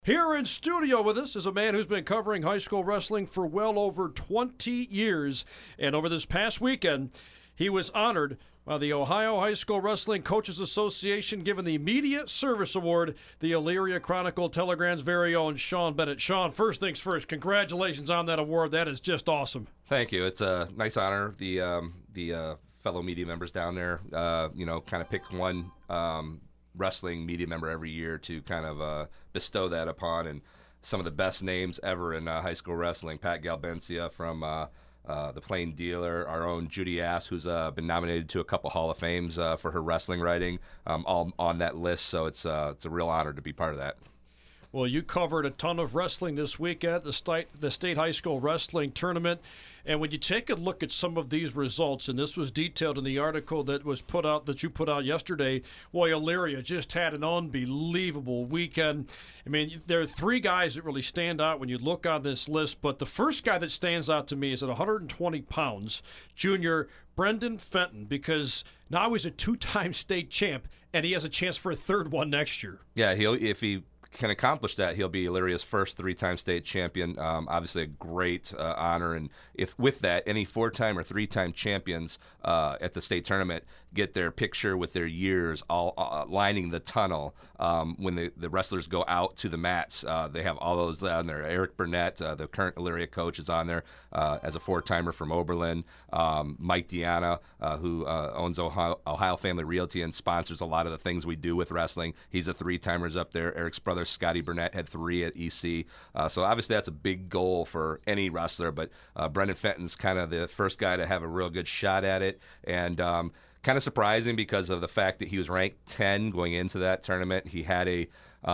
Here in studio with us is a man who's been covering high school wrestling for well over 20 years. And over this past weekend, he was honored by the Ohio High School Wrestling Coaches Association, given the Media Service Award, the Elyria Chronicle Telegram's very own Sean Bennett. Sean, first things first, congratulations on that award. That is just awesome. Thank you. It's a nice honor. The fellow media members down there, kind of pick one wrestling media member every year to kind of bestow that upon, and some of the best names ever in high school wrestling. Pat Galbencia from the Plain Dealer, our own Judy Ass, who's been nominated to a couple Hall of Fames for her wrestling writing, all on that list. So it's a real honor to be part of that. Well, you covered a ton of wrestling this week at the state high school wrestling tournament. And when you take a look at some of these results, and this was detailed in the article that was put out, that you put out yesterday, boy, Elyria just had an unbelievable weekend. I mean, there are three guys that really stand out when you look on this list, but the first guy that stands out to me is at 120 pounds, junior Brendan Fenton, because now he's a two-time state champ, and he has a chance for a third one next year. Yeah, if he can accomplish that, he'll be Elyria's first three-time state champion. Obviously a great honor, and if with that, any four-time or three-time champions at the state tournament get their picture with their years all lining the tunnel when the wrestlers go out to the mats. They have all those on there. Eric Burnett, the current Elyria coach, is on there as a four-timer from Oberlin. Mike Deanna, who owns Ohio Family Realty and sponsors a lot of the things we do with wrestling. He's a three-timer's up there. Eric's brother, Scotty Burnett, had three at EC. So obviously that's a big goal for any wrestler, but Brendan Fenton's kind of the first guy to have a real good shot at it. And kind of surprising because of the fact that he was ranked 10 going into that tournament. He had a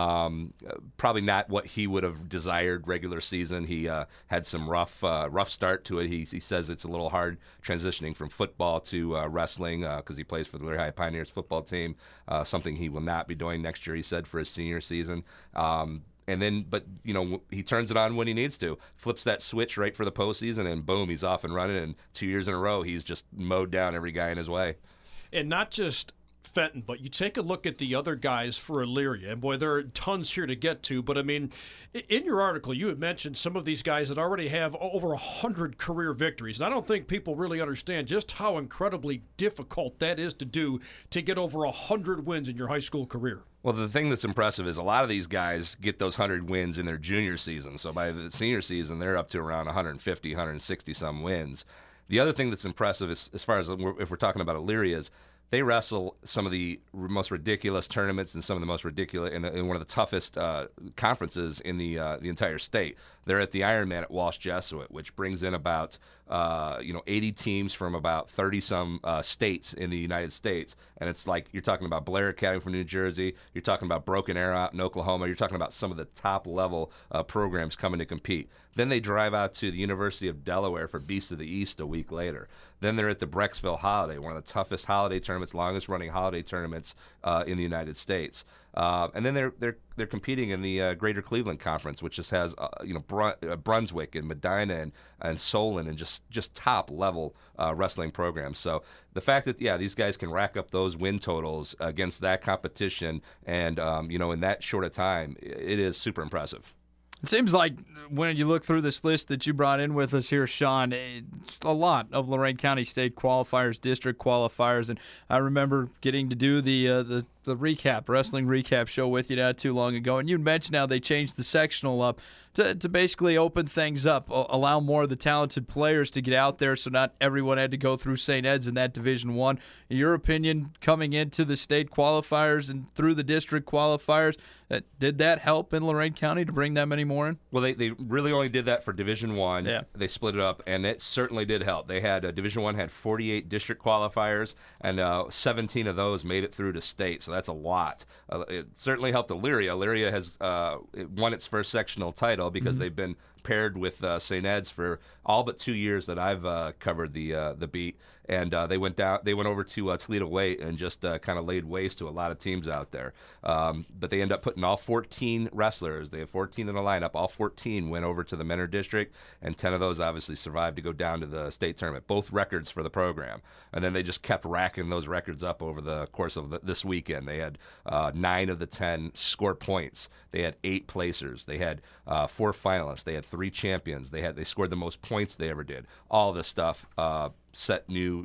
probably not what he would have desired regular season. He had some rough start to it. He says it's a little hard transitioning from football to wrestling because he plays for the Elyria High Pioneers football team, something he will not be doing next year, he said, for his senior season. But he turns it on when he needs to, flips that switch right for the postseason, and boom, he's off and running. And 2 years in a row, he's just mowed down every guy in his way. And not just Fenton, but you take a look at the other guys for Elyria, and boy, there are tons here to get to. But I mean, in your article, you had mentioned some of these guys that already have over 100 career victories. And I don't think people really understand just how incredibly difficult that is to do, to get over 100 wins in your high school career. Well, the thing that's impressive is a lot of these guys get those 100 wins in their junior season. So by the senior season, they're up to around 150, 160 some wins. The other thing that's impressive is, as far as if we're talking about Elyria, is they wrestle some of the most ridiculous tournaments and some of the most ridiculous in one of the toughest conferences in the entire state. They're at the Ironman at Walsh Jesuit, which brings in about 80 teams from about 30 some states in the United States, and it's like you're talking about Blair Academy from New Jersey, you're talking about Broken Arrow out in Oklahoma, you're talking about some of the top level programs coming to compete. Then they drive out to the University of Delaware for Beast of the East a week later. Then they're at the Brecksville Holiday, one of the toughest holiday tournaments, longest running holiday tournaments in the United States. And then they're competing in the Greater Cleveland Conference, which just has Brunswick and Medina and Solon and just top level wrestling programs. So the fact that these guys can rack up those win totals against that competition and in that short a time, it is super impressive. It seems like when you look through this list that you brought in with us here, Sean, a lot of Lorain County State qualifiers, district qualifiers, and I remember getting to do the wrestling recap show with you not too long ago, and you mentioned how they changed the sectional up to basically open things up, allow more of the talented players to get out there so not everyone had to go through St. Ed's in that Division I. In your opinion, coming into the state qualifiers and through the district qualifiers, did that help in Lorain County to bring that many more in? Well, they really only did that for Division I. Yeah. They split it up, and it certainly did help. They had Division I had 48 district qualifiers, and 17 of those made it through to state, so that's a lot. It certainly helped Elyria. Elyria has won its first sectional title because they've been paired with St. Ed's for all but 2 years that I've covered the beat, and they went over to Toledo Waite and just kind of laid waste to a lot of teams out there. But they end up putting all 14 wrestlers. They have 14 in the lineup. All 14 went over to the Mentor District, and 10 of those obviously survived to go down to the state tournament. Both records for the program, and then they just kept racking those records up over the course of this weekend. They had 9 of the 10 score points. They had 8 placers. They had 4 finalists. They had 3 champions. They scored the most points they ever did. All this stuff set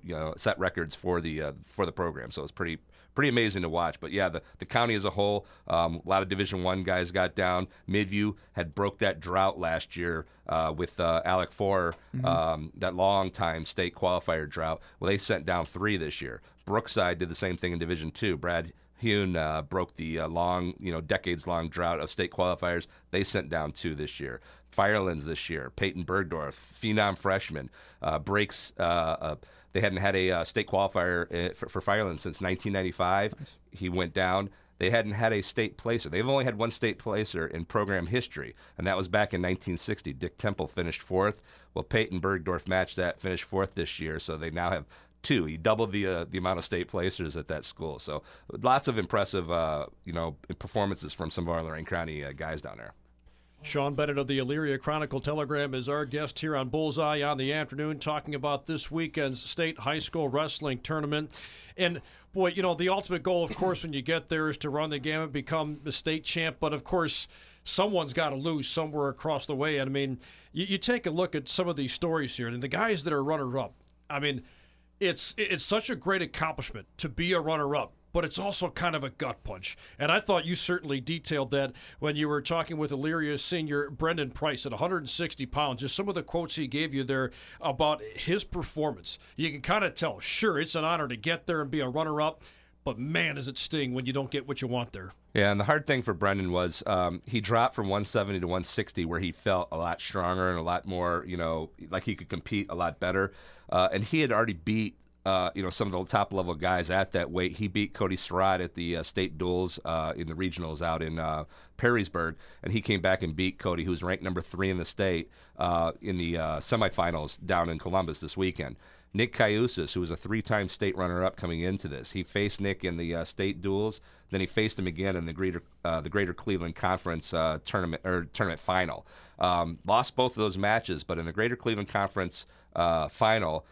records for the program. So it's pretty amazing to watch. But yeah, the county as a whole, a lot of Division I guys got down. Midview had broke that drought last year with Alec Forer, that long-time state qualifier drought. Well, they sent down 3 this year. Brookside did the same thing in Division II. Brad Hune broke the decades-long drought of state qualifiers. They sent down 2 this year. Firelands this year. Peyton Bergdorf, phenom freshman, breaks. They hadn't had a state qualifier for Firelands since 1995. Nice. He went down. They hadn't had a state placer. They've only had 1 state placer in program history, and that was back in 1960. Dick Temple finished 4th. Well, Peyton Bergdorf matched that, finished 4th this year, so they now have 2. He doubled the amount of state placers at that school. So lots of impressive performances from some of our Lorain County guys down there. Sean Bennett of the Elyria Chronicle-Telegram is our guest here on Bullseye on the Afternoon, talking about this weekend's state high school wrestling tournament. And boy, the ultimate goal, of course, when you get there is to run the gamut, become the state champ. But of course, someone's got to lose somewhere across the way. And I mean, you take a look at some of these stories here, and the guys that are runner-up. I mean, it's such a great accomplishment to be a runner-up, but it's also kind of a gut punch. And I thought you certainly detailed that when you were talking with Elyria senior Brendan Price at 160 pounds. Just some of the quotes he gave you there about his performance. You can kind of tell, sure, it's an honor to get there and be a runner-up, but man, does it sting when you don't get what you want there. Yeah, and the hard thing for Brendan was he dropped from 170 to 160 where he felt a lot stronger and a lot more, like he could compete a lot better. And he had already beat some of the top-level guys at that weight. He beat Cody Surratt at the state duels in the regionals out in Perrysburg, and he came back and beat Cody, who's ranked number 3 in the state, in the semifinals down in Columbus this weekend. Nick Cayusis, who was a 3-time state runner-up coming into this, he faced Nick in the state duels. Then he faced him again in the Greater Cleveland Conference tournament final. Lost both of those matches, but in the Greater Cleveland Conference final,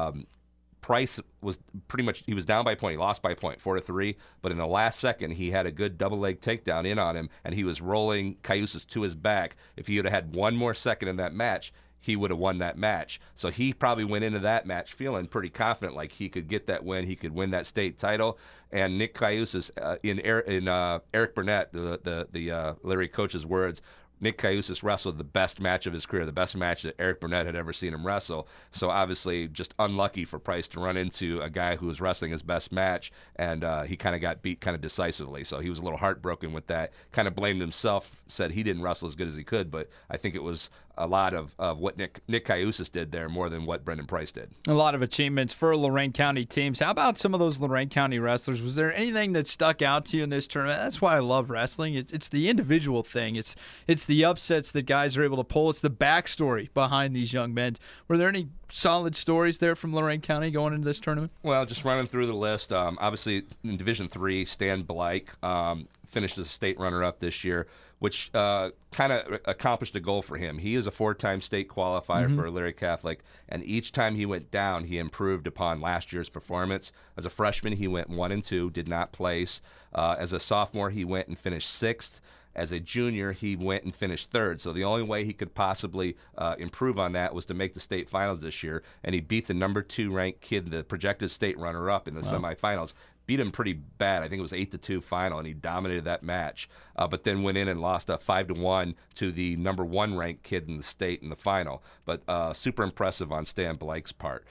Price was he was down by a point. He lost by a point, 4-3. But in the last second, he had a good double leg takedown in on him, and he was rolling Cayusis to his back. If he would have had 1 more second in that match, he would have won that match. So he probably went into that match feeling pretty confident, like he could get that win, he could win that state title. And Nick Cayusis, in Eric Burnett, the Larry coach's words, Nick Cayusis wrestled the best match of his career, the best match that Eric Burnett had ever seen him wrestle. So obviously just unlucky for Price to run into a guy who was wrestling his best match, and he kind of got beat kind of decisively. So he was a little heartbroken with that, kind of blamed himself, said he didn't wrestle as good as he could, but I think it was a lot of what Nick Cayusis did there more than what Brendan Price did. A lot of achievements for Lorain County teams. How about some of those Lorain County wrestlers? Was there anything that stuck out to you in this tournament? That's why I love wrestling. It's the individual thing. It's the upsets that guys are able to pull. It's the backstory behind these young men. Were there any solid stories there from Lorain County going into this tournament? Well, just running through the list, obviously in Division III, Stan Blake finished as a state runner-up this year, which kind of accomplished a goal for him. He is a 4-time state qualifier for Elyria Catholic, and each time he went down, he improved upon last year's performance. As a freshman, he went 1-2, did not place. As a sophomore, he went and finished 6th. As a junior, he went and finished 3rd. So the only way he could possibly improve on that was to make the state finals this year, and he beat the number 2 ranked kid, the projected state runner-up in the semifinals. Beat him pretty bad. I think it was 8-2 final, and he dominated that match. But then went in and lost 5-1 to the number 1 ranked kid in the state in the final. But super impressive on Stan Blake's part.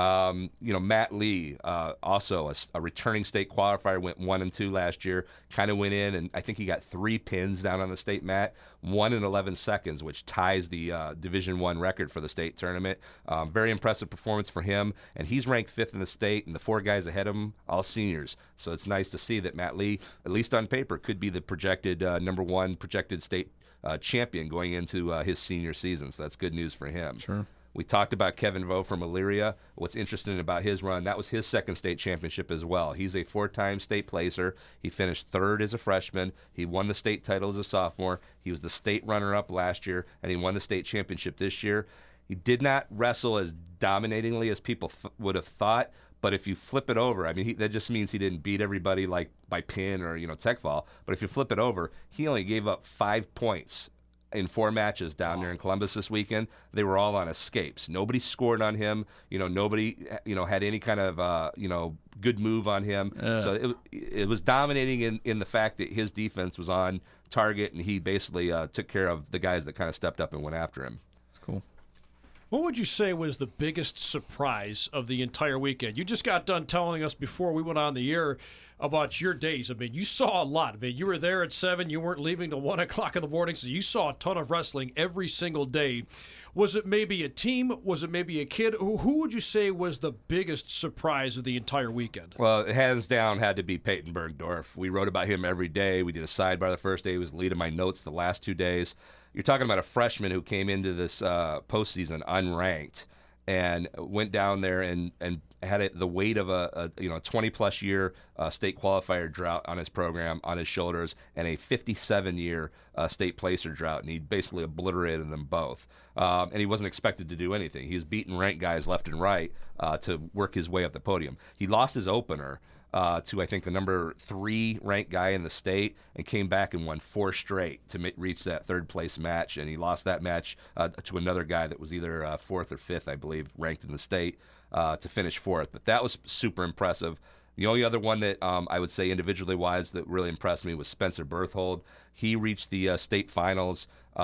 Matt Lee, also a returning state qualifier, went 1-2 last year. Kind of went in, and I think he got 3 pins down on the state mat, 1 in 11 seconds, which ties the Division I record for the state tournament. Very impressive performance for him, and he's ranked 5th in the state, and the 4 guys ahead of him, all seniors. So it's nice to see that Matt Lee, at least on paper, could be the projected number 1 projected state champion going into his senior season. So that's good news for him. Sure. We talked about Kevin Vo from Elyria. What's interesting about his run, that was his second state championship as well. He's a 4-time state placer. He finished third as a freshman. He won the state title as a sophomore. He was the state runner-up last year, and he won the state championship this year. He did not wrestle as dominatingly as people would have thought, but if you flip it over, I mean, that just means he didn't beat everybody like by pin or, tech fall. But if you flip it over, he only gave up 5 points in 4 matches down there in Columbus this weekend. They were all on escapes. Nobody scored on him. Nobody, had any kind of, good move on him. So it was dominating in the fact that his defense was on target, and he basically took care of the guys that kind of stepped up and went after him. That's cool. What would you say was the biggest surprise of the entire weekend? You just got done telling us before we went on the air about your days. I mean, you saw a lot. I mean, you were there at 7. You weren't leaving till 1 o'clock in the morning, so you saw a ton of wrestling every single day. Was it maybe a team? Was it maybe a kid? Who would you say was the biggest surprise of the entire weekend? Well, hands down had to be Peyton Bergdorf. We wrote about him every day. We did a sidebar the first day. He was the lead of my notes the last 2 days. You're talking about a freshman who came into this postseason unranked and went down there and had the weight of a 20-plus year state qualifier drought on his program, on his shoulders, and a 57-year state placer drought, and he basically obliterated them both. And he wasn't expected to do anything. He was beating ranked guys left and right to work his way up the podium. He lost his opener to, I think, the number 3 ranked guy in the state, and came back and won 4 straight to reach that third-place match. And he lost that match to another guy that was either 4th or 5th, I believe, ranked in the state, to finish 4th. But that was super impressive. The only other one that I would say individually-wise that really impressed me was Spencer Berthold. He reached the state finals.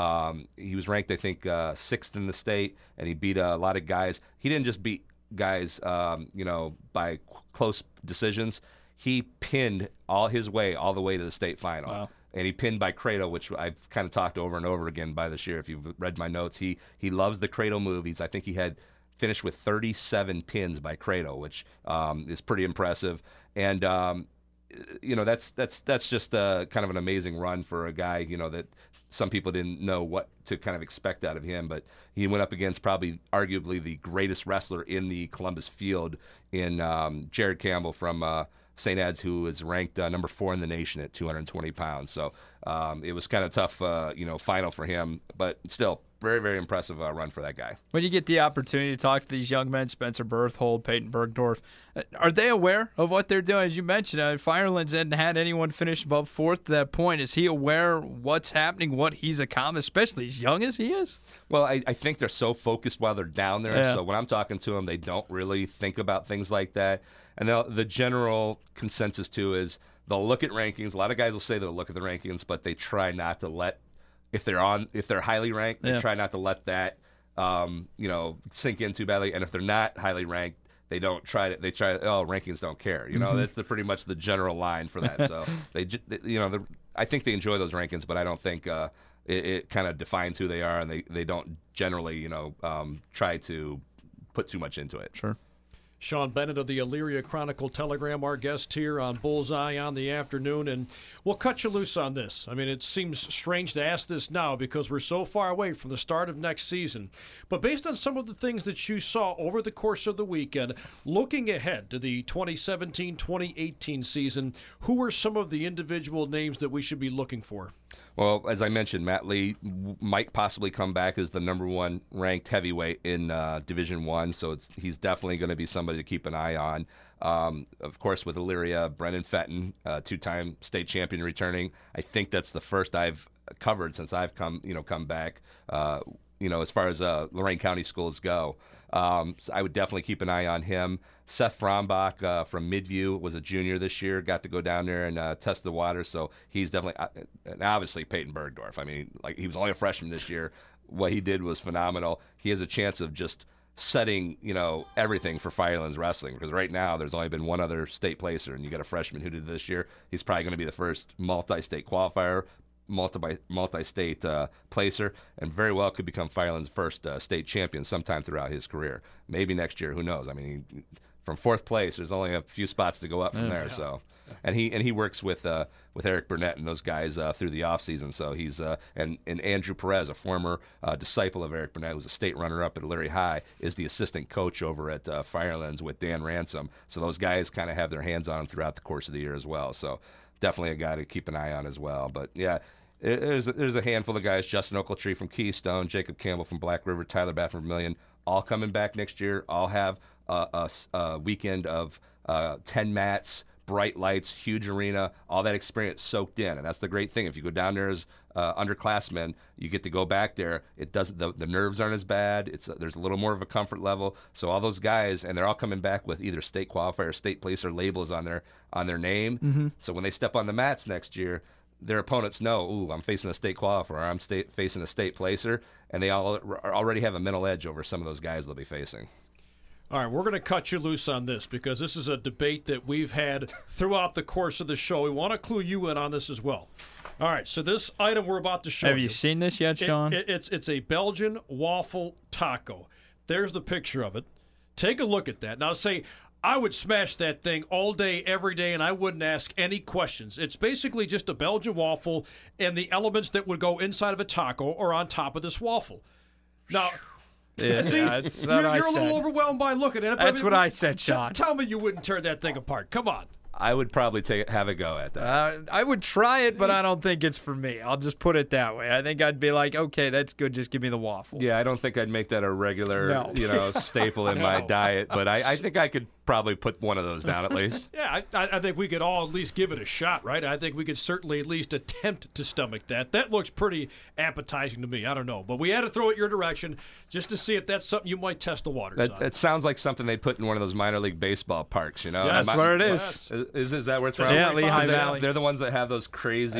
He was ranked, I think, 6th in the state, and he beat a lot of guys. He didn't just beat guys, by close decisions. He pinned all the way to the state final. Wow. And he pinned by cradle, which I've kind of talked over and over again by this year. If you've read my notes, he loves the cradle move. I think he had finished with 37 pins by cradle, which is pretty impressive. And that's just kind of an amazing run for a guy, that some people didn't know what to kind of expect out of him, but he went up against probably arguably the greatest wrestler in the Columbus field in Jared Campbell from St. Ed's, who is ranked number 4 in the nation at 220 pounds. So it was kind of tough, final for him, but still very, very impressive run for that guy. When you get the opportunity to talk to these young men, Spencer Berthold, Peyton Bergdorf, are they aware of what they're doing? As you mentioned, Firelands hadn't had anyone finish above 4th to that point. Is he aware what's happening, what he's accomplished, especially as young as he is? Well, I think they're so focused while they're down there. Yeah. So when I'm talking to them, they don't really think about things like that. And the general consensus, too, is they'll look at rankings. A lot of guys will say they'll look at the rankings, but they try not to let, if they're highly ranked, they try not to let that, sink in too badly. And if they're not highly ranked, they try, rankings don't care. That's pretty much the general line for that. So I think they enjoy those rankings, but I don't think it kind of defines who they are, and they don't generally, try to put too much into it. Sure. Sean Bennett of the Elyria Chronicle-Telegram, our guest here on Bullseye on the Afternoon, and we'll cut you loose on this. I mean, it seems strange to ask this now because we're so far away from the start of next season. But based on some of the things that you saw over the course of the weekend, looking ahead to the 2017-2018 season, who are some of the individual names that we should be looking for? Well, as I mentioned, Matt Lee might possibly come back as the number 1 ranked heavyweight in Division I, so he's definitely going to be somebody to keep an eye on. Of course, with Elyria, Brendan Fenton, 2-time state champion returning. I think that's the first I've covered since I've come back, as far as Lorain County schools go. So I would definitely keep an eye on him. Seth Frombach from Midview was a junior this year, got to go down there and test the water, so he's definitely and obviously Peyton Bergdorf. I mean, he was only a freshman this year. What he did was phenomenal. He has a chance of just setting, everything for Firelands wrestling, because right now there's only been one other state placer, and you got a freshman who did this year. He's probably going to be the first multi-state qualifier, multi-state placer, and very well could become Firelands' first state champion sometime throughout his career. Maybe next year, who knows? I mean, from 4th place, there's only a few spots to go up from there. So and he works with Eric Burnett and those guys through the offseason. So he's and Andrew Perez, a former disciple of Eric Burnett, who's a state runner-up at Elyria High, is the assistant coach over at Firelands with Dan Ransom. So those guys kind of have their hands on him throughout the course of the year as well. So definitely a guy to keep an eye on as well. But yeah. There's a handful of guys: Justin Ochiltree from Keystone, Jacob Campbell from Black River, Tyler Batt from Vermilion, all coming back next year. All have a weekend of 10 mats, bright lights, huge arena, all that experience soaked in. And that's the great thing. If you go down there as underclassmen, you get to go back there. It doesn't the nerves aren't as bad. There's a little more of a comfort level. So all those guys, and they're all coming back with either state qualifier, state placer labels on their name. Mm-hmm. So when they step on the mats next year, their opponents know, I'm facing a state qualifier, or I'm facing a state placer, and they all already have a mental edge over some of those guys they'll be facing. All right, we're going to cut you loose on this because this is a debate that we've had throughout the course of the show. We want to clue you in on this as well. All right, so this item we're about to show you. Have you seen this yet, Sean? It's a Belgian waffle taco. There's the picture of it. Take a look at that. Now say, I would smash that thing all day, every day, and I wouldn't ask any questions. It's basically just a Belgian waffle, and the elements that would go inside of a taco are on top of this waffle. Now, Yeah, see, you're a little overwhelmed by looking at it. That's what I said, Sean. Tell me you wouldn't tear that thing apart. Come on. I would probably have a go at that. I would try it, but I don't think it's for me. I'll just put it that way. I think I'd be like, okay, that's good. Just give me the waffle. Yeah, I don't think I'd make that a regular, staple in my diet, but I think I could probably put one of those down at least. Yeah, I think we could all at least give it a shot, right? I think we could certainly at least attempt to stomach that. That looks pretty appetizing to me. I don't know. But we had to throw it your direction just to see if that's something you might test the waters on. It sounds like something they put in one of those minor league baseball parks, you know? Yeah, that's where it is. Is that where it's from? Yeah, Lehigh Valley. They're the ones that have those crazy,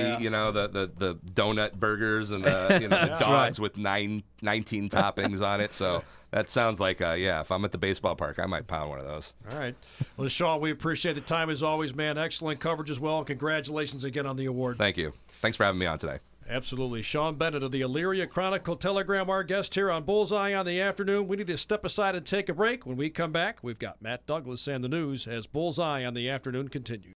the donut burgers and the dogs right. with 19 toppings on it. So that sounds like, if I'm at the baseball park, I might pound one of those. All right. Well, Sean, we appreciate the time as always, man. Excellent coverage as well. Congratulations again on the award. Thank you. Thanks for having me on today. Absolutely. Sean Bennett of the Elyria Chronicle-Telegram, our guest here on Bullseye on the Afternoon. We need to step aside and take a break. When we come back, we've got Matt Douglas and the news as Bullseye on the Afternoon continues.